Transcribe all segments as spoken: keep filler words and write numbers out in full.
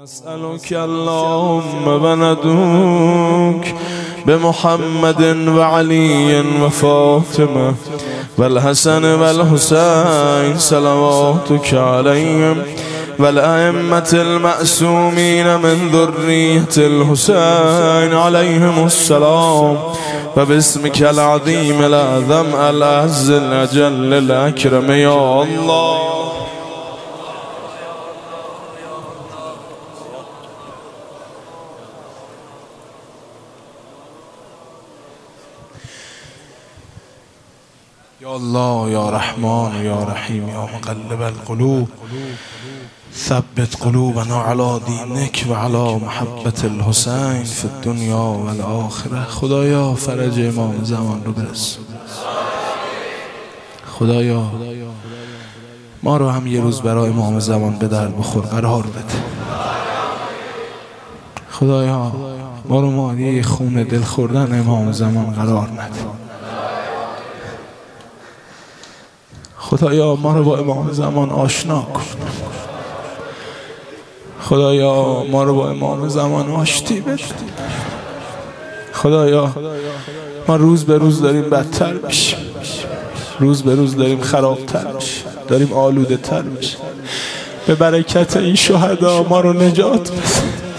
نسألك اللهم وندعوك بمحمد وعلي وفاطمة والحسن والحسين صلواتك عليهم والأئمة المأسومين من ذرية الحسين عليهم السلام وباسمك العظيم الأعظم الأعز الأجل الأكرم يا الله. يا الله يا رحمن يا رحيم يا مقلب القلوب ثبت قلوبنا على دينك وعلى محبة الحسين في الدنيا والآخرة. خدایا فرج امام زمان رو برسون. خدایا ما رو هم یه روز برای امام زمان به در بخور قرار بده. خدایا ما رو مایه خون دل خوردن امام زمان قرار نده. خدایا ما رو با امام زمان آشنا کن. خدایا ما رو با امام زمان آشتی بده. خدایا ما روز به روز داریم بدتر میشیم، روز به روز داریم خرابتر میشیم، داریم آلوده تر میشیم. به برکت این شهدا ما رو نجات بده.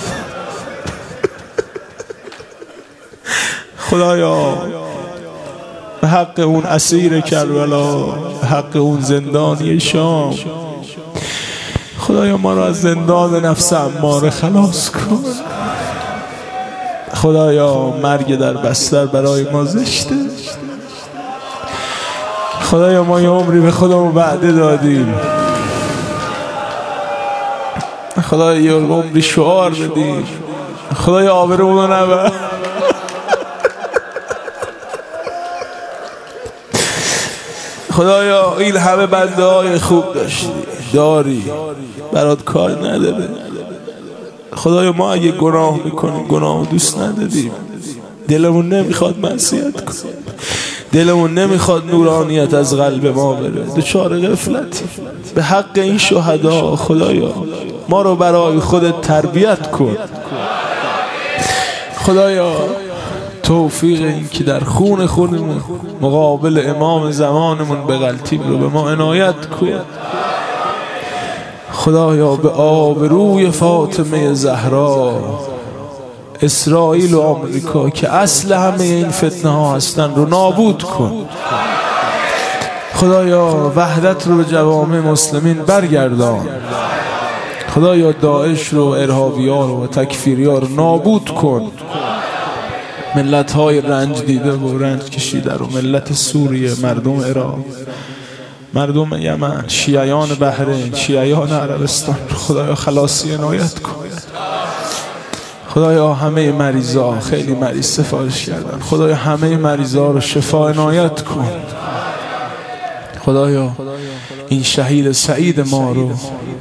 خدایا به حق اون اسیر کربلا، به حق اون زندانی شام، خدایا ما رو از زندان نفس اماره خلاص کن. خدایا مرگ در بستر برای ما زشته. خدایا ما یه عمری به خودمون وعده دادیم، خدایا یه عمری شعار بدیم. خدایا آبرومون رو نبر. خدایا این همه بنده های خوب داشتی داری، برات کار نداره. خدایا ما اگه گناه میکنیم گناه دوست نداریم، دلمون نمیخواد معصیت کنیم، دلمون نمیخواد نورانیت از قلب ما بره، دچار غفلتی. به حق این شهدا خدایا ما رو برای خودت تربیت کن. خدایا توفیق این که در خون خونمون مقابل امام زمانمون به غلطیم رو به ما عنایت کن. خدایا به آبروی فاطمه زهرا، اسرائیل و آمریکا که اصل همه این فتنه ها هستن رو نابود کن. خدایا وحدت رو به جوامع مسلمین برگردان. خدایا داعش رو، ارهابی‌ها رو و تکفیری‌ها رو نابود کن. ملت های رنج دیده و رنج کشیده رو، ملت سوریه، مردم عراق، مردم یمن، شیعیان بحرین، شیعیان عربستان، خدایا خلاصی عنایت کن. خدایا همه مریضا، خیلی مریض سفارش کردن، خدایا همه مریضا رو شفا عنایت کن. خدایا این شهید سعید ما رو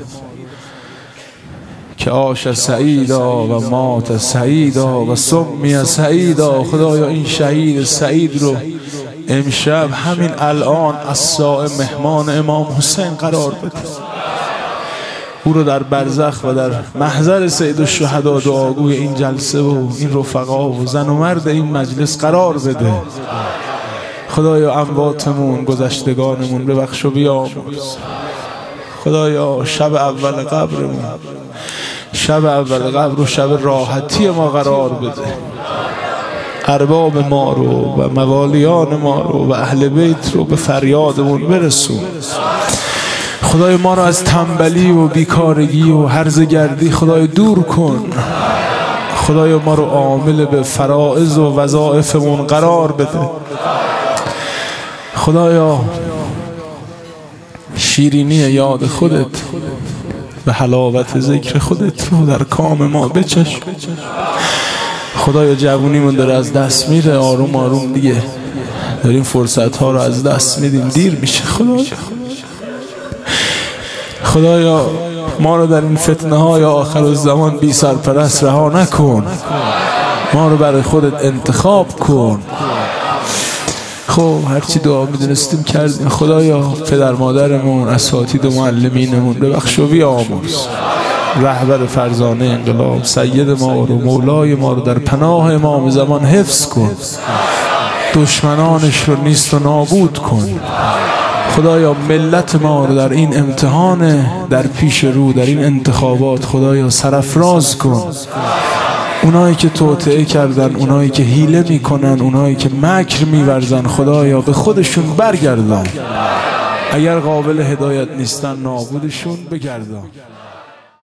که عاش سعیدا و مات سعیدا و سمی سعیدا، خدایا این شهید سعید رو امشب همین الان الساعه مهمان امام حسین قرار بده. او رو در برزخ و در محضر سید الشهدا دعاگوی این جلسه و این رفقا و زن و مرد این مجلس قرار بده. خدایا امواتمون، گذشتگانمون ببخش و بیامرز. خدایا شب اول قبرمون، شب اول قبر و شب راحتی ما قرار بده. ارباب ما رو و موالیان ما رو و اهل بیت رو به فریادمون برسون. خدای ما رو از تنبلی و بیکارگی و هرزگردی خدای دور کن. خدای ما رو عامل به فرائض و وظایفمون قرار بده. خدایا شیرینی یاد خودت به حلاوت ذکر خودت رو در کام ما بچش. خدایا جوونیمون داره از دست میره، آروم آروم دیگه داریم فرصت ها رو از دست میدیم، دیر میشه. خدایا خدایا ما رو در این فتنه های آخر الزمان بی سرپرست رها نکن، ما رو برای خودت انتخاب کن. خب هرچی دعا میدونستیم کردیم. خدایا پدر مادرمون، اساتید و معلمینمون ببخش و بیامرز. رهبر فرزانه انقلاب، سید ما رو، مولای ما رو در پناه امام زمان حفظ کن، دشمنانش رو نیست و نابود کن. خدایا ملت ما رو در این امتحان در پیش رو، در این انتخابات خدایا سرافراز کن. اونایی که توطئه کردن، اونایی که حیله میکنن، اونایی که مکر میورزن، خدایا به خودشون برگردان. اگر قابل هدایت نیستن نابودشون بگردان.